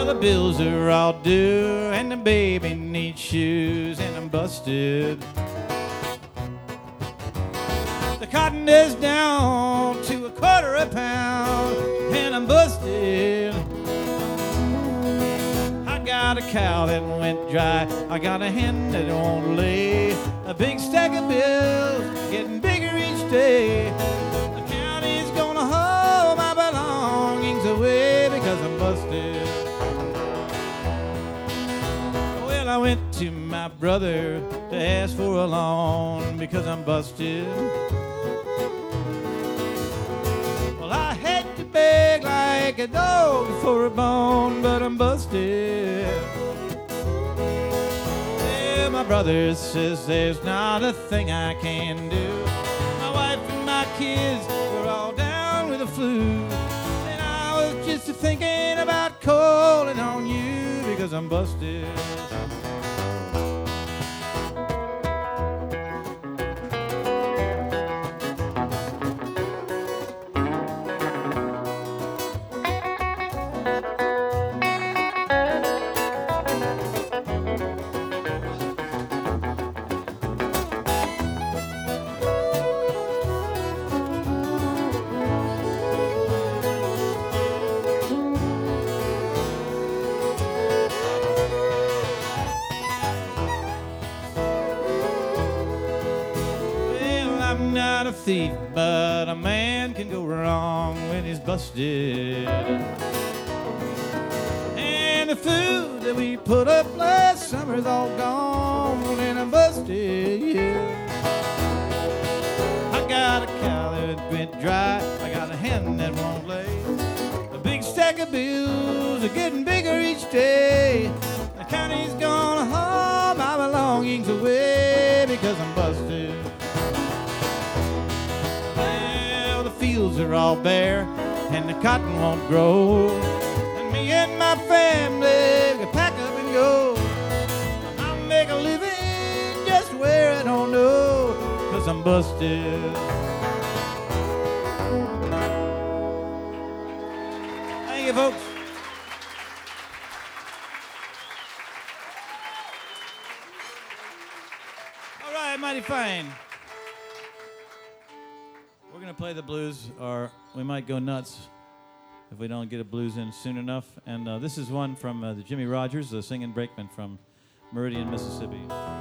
Well, the bills are all due, and the baby needs shoes, and I'm busted. The cotton is down to $0.25 a pound, and I'm busted. I got a cow that went dry, I got a hen that won't lay, a big stack of bills getting bigger each day. The county's gonna haul my belongings away because I'm busted. Well, I went to my brother to ask for a loan because I'm busted. Well, I had to beg like a dog for a bone, but I'm busted. Yeah, my brother says there's not a thing I can do. My wife and my kids were all down with the flu, and I was just thinking about calling on you because I'm busted. I'm not a thief, but a man can go wrong when he's busted. And the food that we put up last summer's all gone, and I'm busted, yeah. I got a cow that went dry, I got a hen that won't lay. A big stack of bills are getting bigger each day. The county's gonna haul my belongings away because I'm busted. Fields are all bare and the cotton won't grow, and me and my family we pack up and go. I'll make a living just where I don't know, 'cause I'm busted. Thank you, folks. All right, mighty fine. We're going to play the blues, or we might go nuts if we don't get a blues in soon enough. And this is one from the Jimmy Rogers, the singing brakeman from Meridian, Mississippi.